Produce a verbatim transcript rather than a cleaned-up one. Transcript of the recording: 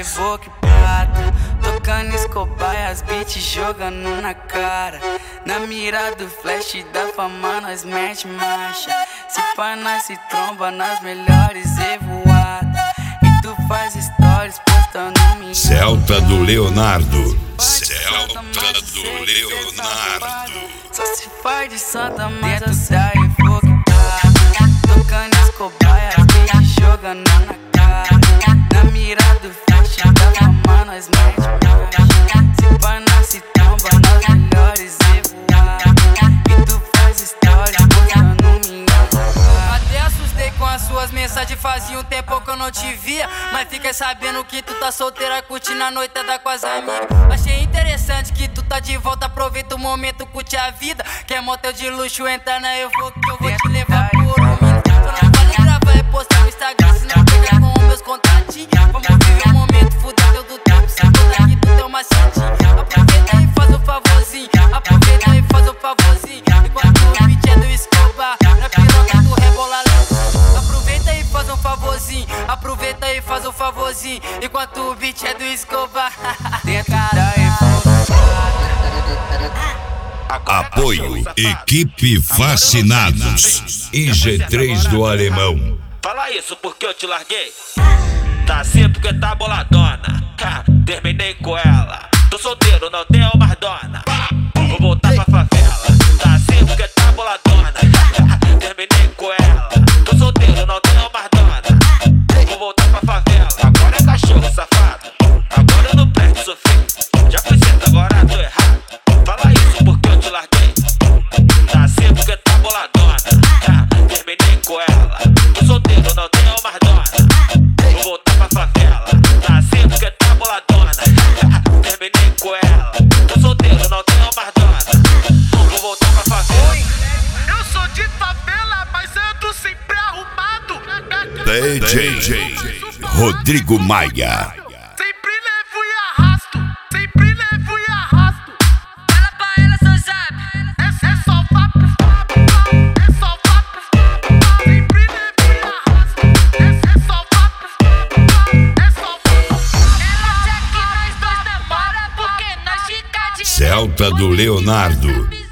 boca e prata, tocando Escobar e as beats jogando na cara. Na mira do flash da fama nós mete marcha. Se pá nós se tromba nas melhores evoadas. E tu faz stories postando minha. Celta do Leonardo. Celta do Leonardo. Só se faz de santa, mas eu saio boca e prata, tocando Escobar e as beats jogando na cara. Na mira do flash da fama nós mete marcha. Se pá nós se tromba nas melhores evoadas. E tu faz stories postando minha. Até assustei com as suas mensagens, fazia um tempo que eu não te via. Mas fiquei sabendo que tu tá solteira, curtindo a noitada com as amigas. Achei interessante que tu tá de volta, aproveita o momento, curte a vida. Quer motel de luxo, entra na eu vou que eu vou te levar por um minuto. Só não vale gravar e postar no Instagram, senão pega com meus contatinhos. Vamos viver o momento, fuder teu do tempo, se toda aqui tu tem uma santinha. Aproveita e faz um favorzinho, aproveita e faz um favorzinho. Enquanto o beat é do Escobar, na piroca tu rebola lá. Aproveita e faz um favorzinho, aproveita e faz um favorzinho. Enquanto o beat é do Escobar. Apoio Equipe Fascinados e G três do Alemão. Fala isso porque eu te larguei. Tá assim porque tá boladona. Ha, terminei com ela. Tô solteiro, não tenho mais dona. Vou voltar pra favela. Tá assim porque tá boladona. Ha, terminei com ela. Tô solteiro, não tenho mais dona. Vou voltar pra favela. Agora é cachorro safado. Agora eu não presto sofrer. Já fui certo, agora tô errado. Fala isso porque eu te larguei. Tá assim porque tá boladona. Ha, terminei com ela. Tô solteiro, não tenho mais dona. Vou voltar pra favela. Tá assim porque tá boladona. Ha, terminei com ela. Tô solteiro, não tenho mais dona. Vou voltar pra favela. Oi, eu sou de favela, mas ando sempre arrumado. D J Rodrigo Maia. Sempre levo e arrasto, sempre levo e arrasto. Fala pra ela, seu sabe. É, é só papo, é só papo. Sempre levo e arrasto. É, é só papo, é só papo. Ela quer que nós dois namora porque nós fica de Celta do Leonardo.